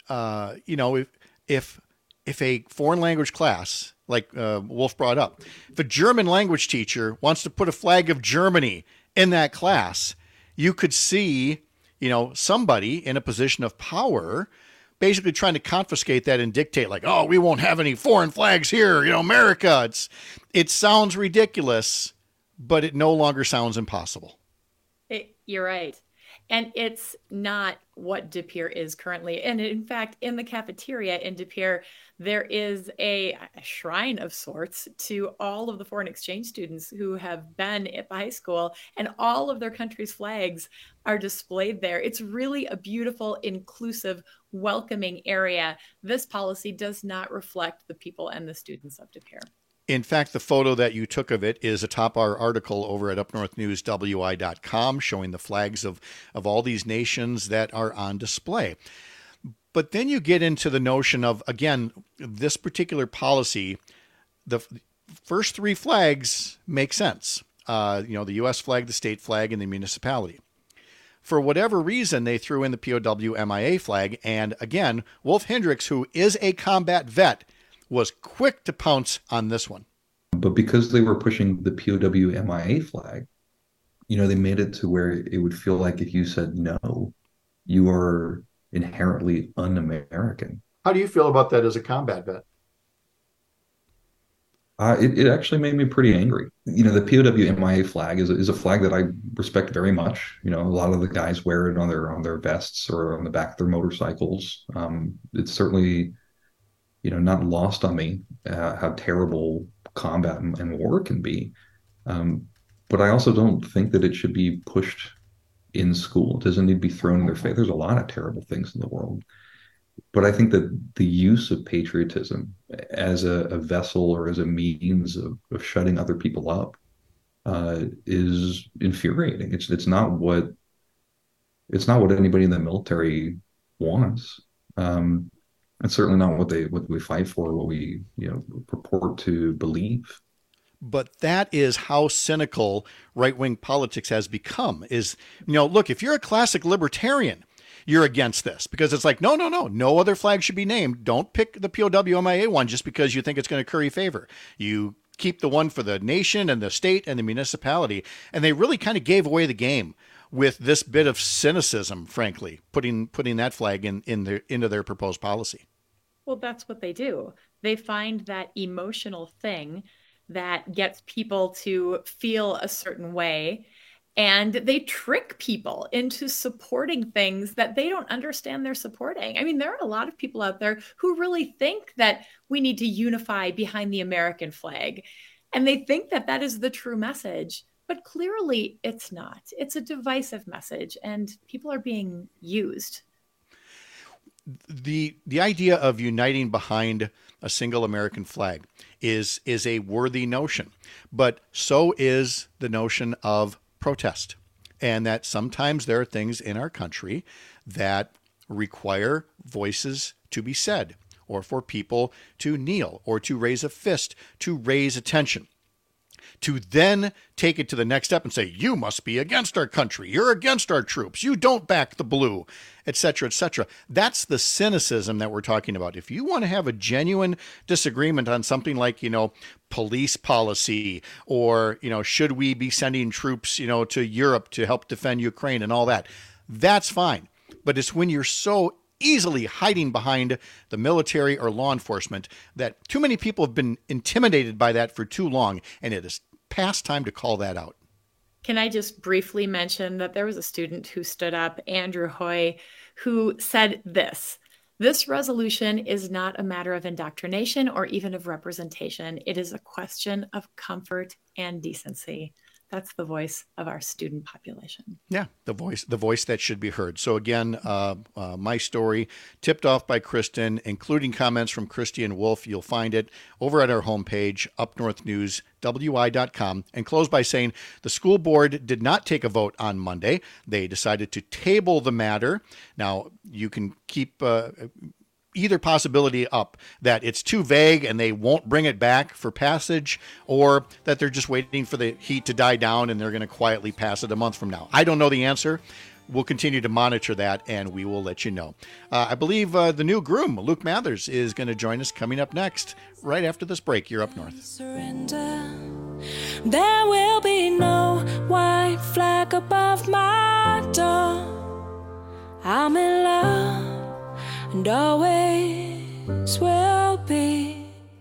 if a foreign language class, like Wolf brought up, if a German language teacher wants to put a flag of Germany in that class, you could see somebody in a position of power basically trying to confiscate that and dictate, like, oh, we won't have any foreign flags here, America. It sounds ridiculous, but it no longer sounds impossible. You're right. And it's not what De Pere is currently. And in fact, in the cafeteria in De Pere, there is a shrine of sorts to all of the foreign exchange students who have been at the high school, and all of their country's flags are displayed there. It's really a beautiful, inclusive, welcoming area. This policy does not reflect the people and the students of De Pere. In fact, the photo that you took of it is atop our article over at upnorthnewswi.com, showing the flags of all these nations that are on display. But then you get into the notion of, again, this particular policy, the first 3 flags make sense. The U.S. flag, the state flag, and the municipality. For whatever reason, they threw in the POW MIA flag. And again, Wolf Hendricks, who is a combat vet, was quick to pounce on this one. But because they were pushing the POW MIA flag, they made it to where it would feel like if you said no, you are inherently un-American. How do you feel about that as a combat vet? It actually made me pretty angry. The POW MIA flag is a flag that I respect very much. A lot of the guys wear it on their vests or on the back of their motorcycles. It's certainly, not lost on me how terrible combat and war can be. But I also don't think that it should be pushed in school. It doesn't need to be thrown in their face. There's a lot of terrible things in the world. But I think that the use of patriotism as a vessel or as a means of shutting other people up is infuriating. It's not what anybody in the military wants. It's certainly not what we fight for, what we purport to believe. But that is how cynical right-wing politics has become. Look, if you're a classic libertarian, you're against this because it's like, no other flag should be named. Don't pick the POW MIA one just because you think it's going to curry favor. You keep the one for the nation and the state and the municipality. And they really kind of gave away the game with this bit of cynicism, frankly, putting that flag into their proposed policy. Well, that's what they do. They find that emotional thing that gets people to feel a certain way, and they trick people into supporting things that they don't understand they're supporting. I mean, there are a lot of people out there who really think that we need to unify behind the American flag, and they think that that is the true message. But clearly it's not. It's a divisive message, and people are being used. The idea of uniting behind a single American flag is a worthy notion, but so is the notion of protest, and that sometimes there are things in our country that require voices to be said, or for people to kneel, or to raise a fist, to raise attention. To then take it to the next step and say, you must be against our country, you're against our troops, you don't back the blue, etc., etc. That's the cynicism that we're talking about. If you want to have a genuine disagreement on something like, police policy, or, should we be sending troops, to Europe to help defend Ukraine and all that, that's fine. But it's when you're so easily hiding behind the military or law enforcement that too many people have been intimidated by that for too long, and it is past time to call that out. Can I just briefly mention that there was a student who stood up, Andrew Hoy, who said this resolution is not a matter of indoctrination or even of representation. It is a question of comfort and decency. That's the voice of our student population. Yeah, the voice that should be heard. So again, my story tipped off by Kristen, including comments from Christy and Wolf. You'll find it over at our homepage, upnorthnewswi.com, and close by saying the school board did not take a vote on Monday. They decided to table the matter. Now, you can keep either possibility up, that it's too vague and they won't bring it back for passage, or that they're just waiting for the heat to die down and they're going to quietly pass it a month from now. I don't know the answer. We'll continue to monitor that, and we will let you know. I believe the new groom, Luke Mathers, is going to join us coming up next, right after this break. You're Up North. Surrender. There will be no white flag above my door. I'm in love and always will be.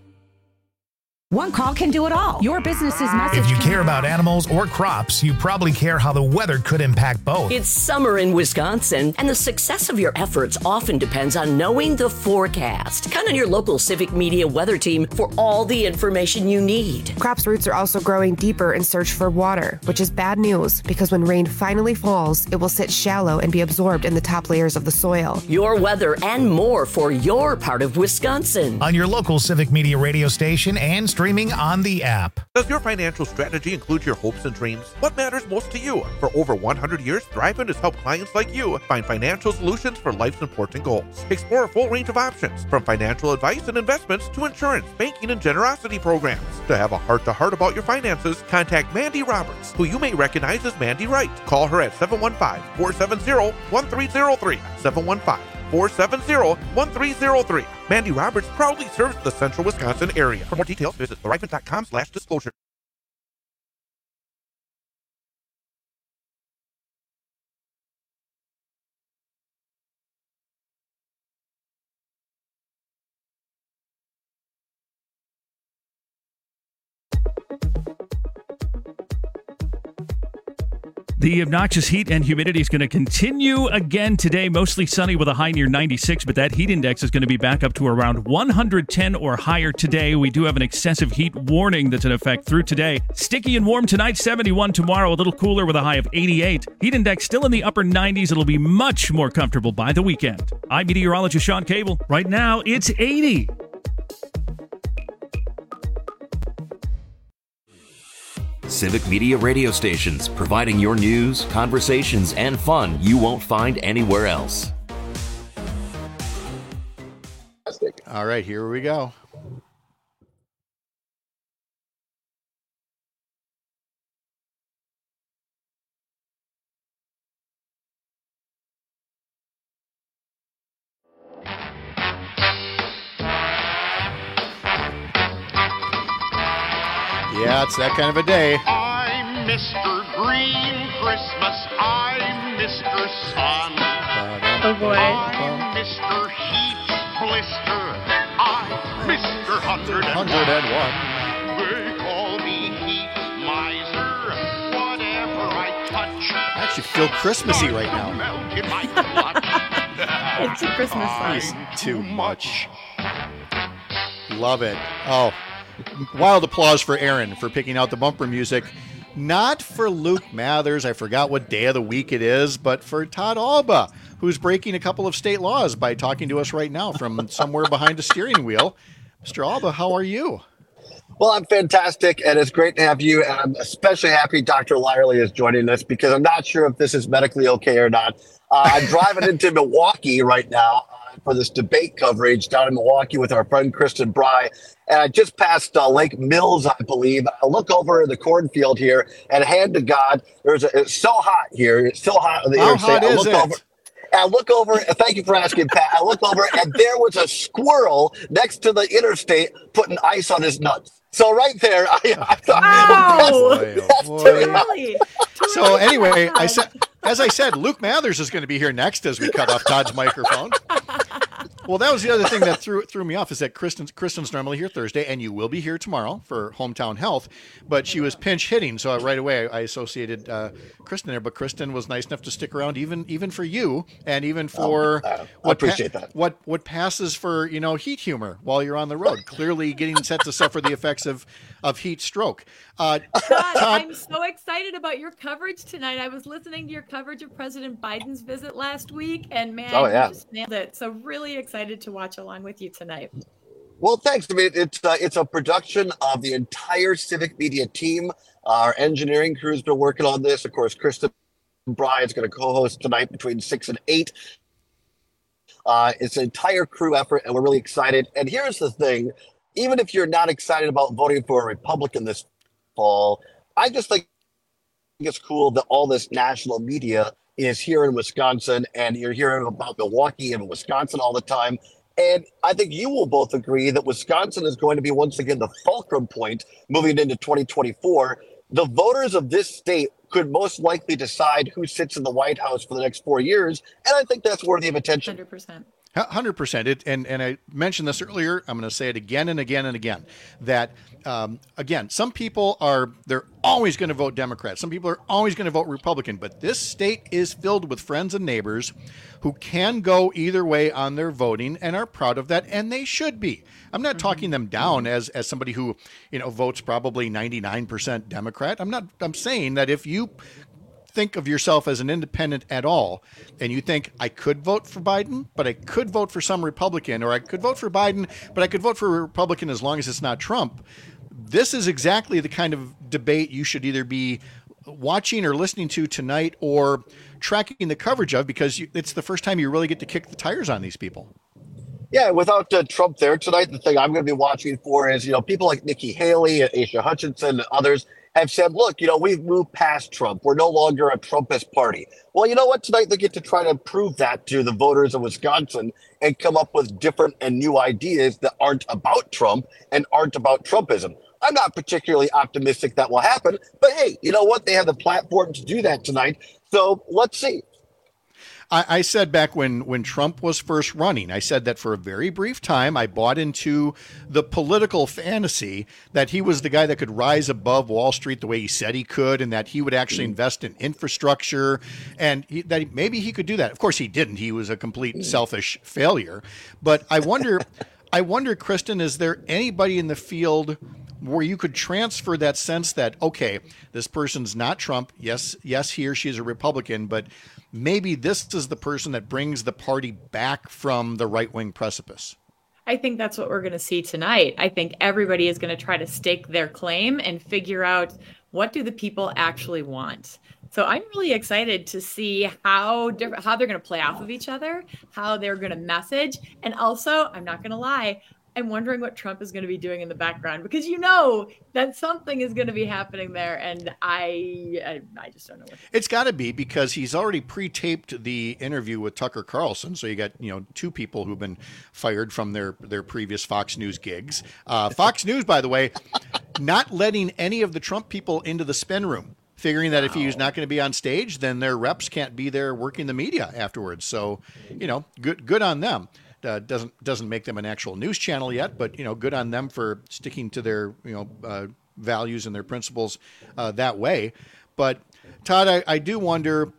One call can do it all. Your business's message. If you care about animals or crops, you probably care how the weather could impact both. It's summer in Wisconsin, and the success of your efforts often depends on knowing the forecast. Count on your local Civic Media weather team for all the information you need. Crops' roots are also growing deeper in search for water, which is bad news because when rain finally falls, it will sit shallow and be absorbed in the top layers of the soil. Your weather and more for your part of Wisconsin. On your local Civic Media radio station and streaming on the app. Does your financial strategy include your hopes and dreams? What matters most to you? For over 100 years, Thriveant has helped clients like you find financial solutions for life's important goals. Explore a full range of options, from financial advice and investments to insurance, banking, and generosity programs. To have a heart-to-heart about your finances, contact Mandy Roberts, who you may recognize as Mandy Wright. Call her at 715-470-1303. 715-470-1303. Mandy Roberts proudly serves the central Wisconsin area. For more details, visit thrivent.com/disclosure. The obnoxious heat and humidity is going to continue again today. Mostly sunny with a high near 96, but that heat index is going to be back up to around 110 or higher today. We do have an excessive heat warning that's in effect through today. Sticky and warm tonight, 71 tomorrow, a little cooler with a high of 88. Heat index still in the upper 90s. It'll be much more comfortable by the weekend. I'm meteorologist Sean Cable. Right now, it's 80. Civic Media radio stations, providing your news, conversations, and fun you won't find anywhere else. All right, here we go. Yeah, it's that kind of a day. I'm Mr. Green Christmas. I'm Mr. Sun. Oh boy. I'm Mr. Heat Blister. I'm Mr. 101. They call me Heat Miser. Whatever I touch. I actually feel Christmassy right now. It's a Christmas song. It's too much. Love it. Oh. Wild applause for Aaron for picking out the bumper music. Not for Luke Mathers, I forgot what day of the week it is, but for Todd Alba, who's breaking a couple of state laws by talking to us right now from somewhere behind a steering wheel. Mr. Alba, how are you? Well, I'm fantastic, and it's great to have you. And I'm especially happy Dr. Lyerly is joining us because I'm not sure if this is medically okay or not. I'm driving into Milwaukee right now for this debate coverage down in Milwaukee with our friend Kristen Bry. And I just passed Lake Mills, I believe. I look over the cornfield here, and hand to God, it's so hot here. It's so hot on the interstate. How hot is it? I look over, thank you for asking, Pat. I look over, and there was a squirrel next to the interstate putting ice on his nuts. So right there, I thought, that's really? So anyway, as I said, Luke Mathers is going to be here next as we cut off Todd's microphone. Well, that was the other thing that threw me off is that Kristen's normally here Thursday, and you will be here tomorrow for Hometown Health, but she was pinch hitting, so right away I associated Kristen there. But Kristen was nice enough to stick around, even for you, and even for I appreciate that. What passes for heat humor while you're on the road. Clearly, getting set to suffer the effects of heat stroke. Todd, I'm so excited about your coverage tonight. I was listening to your coverage of President Biden's visit last week, and man, you just nailed it. So really excited to watch along with you tonight. Well, thanks. I mean, it's a production of the entire Civic Media team. Our engineering crew's been working on this. Of course, Kristen Bry is going to co-host tonight between 6 and 8. It's an entire crew effort, and we're really excited. And here's the thing. Even if you're not excited about voting for a Republican this fall, I just think it's cool that all this national media is here in Wisconsin, and you're hearing about Milwaukee and Wisconsin all the time. And I think you will both agree that Wisconsin is going to be once again the fulcrum point moving into 2024. The voters of this state could most likely decide who sits in the White House for the next 4 years, and I think that's worthy of attention. 100%. 100%. And I mentioned this earlier. I'm going to say it again and again and again. That again, some people they're always going to vote Democrat. Some people are always going to vote Republican. But this state is filled with friends and neighbors who can go either way on their voting and are proud of that, and they should be. I'm not talking them down as somebody who votes probably 99% Democrat. I'm saying that if you think of yourself as an independent at all, and you think I could vote for Biden, but I could vote for some Republican, or I could vote for Biden, but I could vote for a Republican as long as it's not Trump. This is exactly the kind of debate you should either be watching or listening to tonight or tracking the coverage of, because it's the first time you really get to kick the tires on these people. Yeah, without Trump there tonight, the thing I'm going to be watching for is, people like Nikki Haley, Asa Hutchinson, and others have said, look, we've moved past Trump. We're no longer a Trumpist party. Well, you know what? Tonight they get to try to prove that to the voters of Wisconsin and come up with different and new ideas that aren't about Trump and aren't about Trumpism. I'm not particularly optimistic that will happen, but hey, you know what? They have the platform to do that tonight. So let's see. I said back when Trump was first running, I said that for a very brief time, I bought into the political fantasy that he was the guy that could rise above Wall Street the way he said he could, and that he would actually invest in infrastructure, and that maybe he could do that. Of course, he didn't. He was a complete selfish failure. But I wonder, Kristen, is there anybody in the field where you could transfer that sense that, okay, this person's not Trump. Yes, he or she is a Republican, but maybe this is the person that brings the party back from the right-wing precipice? I think that's what we're going to see tonight. I think everybody is going to try to stake their claim and figure out what do the people actually want. So I'm really excited to see how they're going to play off of each other, how they're going to message. And also, I'm not going to lie, I'm wondering what Trump is going to be doing in the background, because you know that something is going to be happening there, and I just don't know what. It's got to be, because he's already pre-taped the interview with Tucker Carlson, so you got two people who've been fired from their previous Fox News gigs. Fox News, by the way, not letting any of the Trump people into the spin room, figuring that if he's not going to be on stage, then their reps can't be there working the media afterwards. So, good on them. Doesn't make them an actual news channel yet, but good on them for sticking to their values and their principles that way. But Todd, I do wonder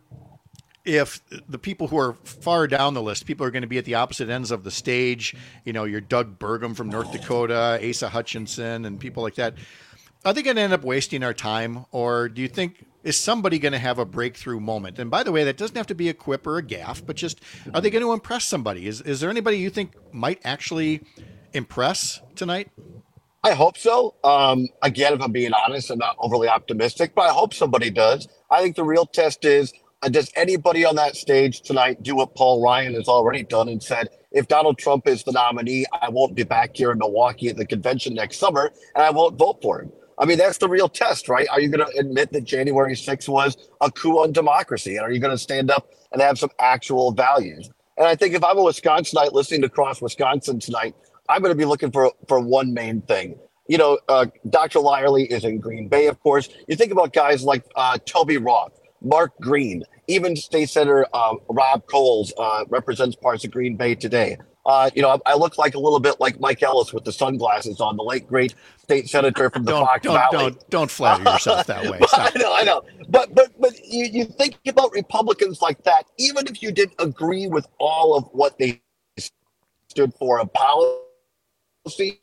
if the people who are far down the list, people are going to be at the opposite ends of the stage. Your Doug Burgum from North Dakota, Asa Hutchinson, and people like that. Are they going to end up wasting our time, or do you think is somebody going to have a breakthrough moment? And by the way, that doesn't have to be a quip or a gaffe, but just, are they going to impress somebody? Is there anybody you think might actually impress tonight? I hope so. Again, if I'm being honest, I'm not overly optimistic, but I hope somebody does. I think the real test is, does anybody on that stage tonight do what Paul Ryan has already done and said, if Donald Trump is the nominee, I won't be back here in Milwaukee at the convention next summer, and I won't vote for him. I mean, that's the real test, right? Are you going to admit that January 6th was a coup on democracy? And are you going to stand up and have some actual values? And I think if I'm a Wisconsinite listening to Cross Wisconsin tonight, I'm going to be looking for one main thing. Dr. Lyerly is in Green Bay, of course. You think about guys like Toby Roth, Mark Green, even State Senator Rob Coles represents parts of Green Bay today. I look like a little bit like Mike Ellis with the sunglasses on, the late great state senator from the Fox Valley. Don't flatter yourself that way. I know. But you think about Republicans like that, even if you didn't agree with all of what they stood for in policy.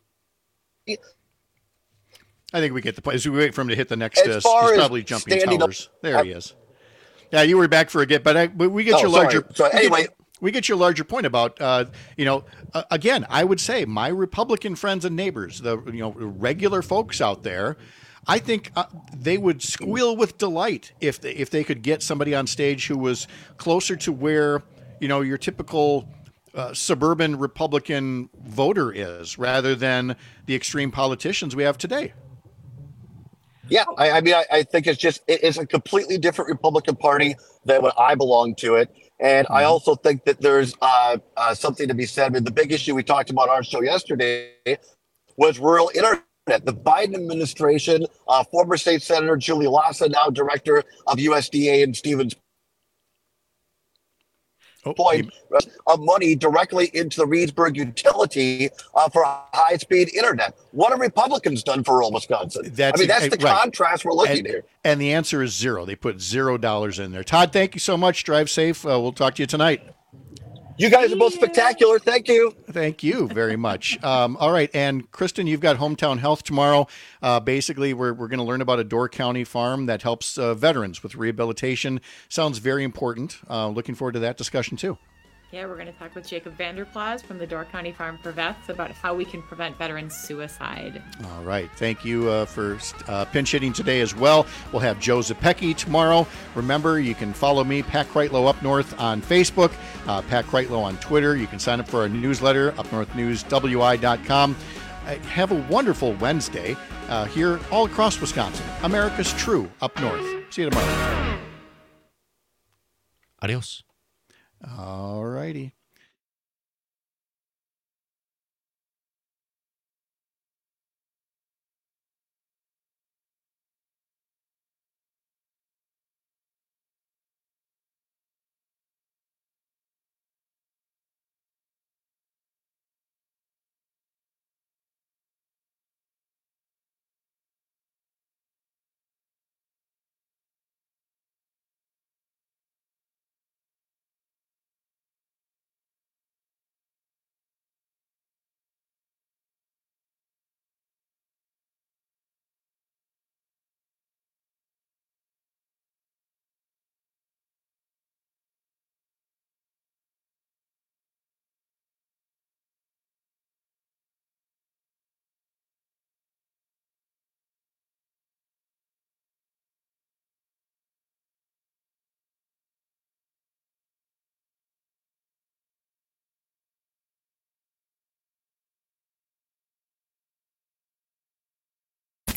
I think we get the point. As we wait for him to hit the next, he's probably jumping towers. There he is. Yeah, you were back for a bit, but we get your larger. So anyway. We get your larger point about, again, I would say my Republican friends and neighbors, the regular folks out there, I think they would squeal with delight if they could get somebody on stage who was closer to where, your typical suburban Republican voter is, rather than the extreme politicians we have today. Yeah, I think it's a completely different Republican Party than when I belong to it. And I also think that there's something to be said. I mean, the big issue we talked about on our show yesterday was rural internet. The Biden administration, former state senator Julie Lassa, now director of USDA in Stevens Point, of money directly into the Reedsburg utility for high-speed internet. What have Republicans done for rural Wisconsin? That's the contrast we're looking here. And the answer is zero. They put $0 in there. Todd, thank you so much. Drive safe. We'll talk to you tonight. You guys are both spectacular. Thank you. Thank you very much. All right. And Kristen, you've got Hometown Health tomorrow. Basically, we're going to learn about a Door County farm that helps veterans with rehabilitation. Sounds very important. Looking forward to that discussion, too. Yeah, we're going to talk with Jacob Vanderplas from the Door County Farm for Vets about how we can prevent veteran suicide. All right. Thank you for pinch hitting today as well. We'll have Joe Zepecki tomorrow. Remember, you can follow me, Pat Kreitlow Up North on Facebook, Pat Kreitlow on Twitter. You can sign up for our newsletter, upnorthnewswi.com. Have a wonderful Wednesday here all across Wisconsin. America's true up north. See you tomorrow. Adios. All righty.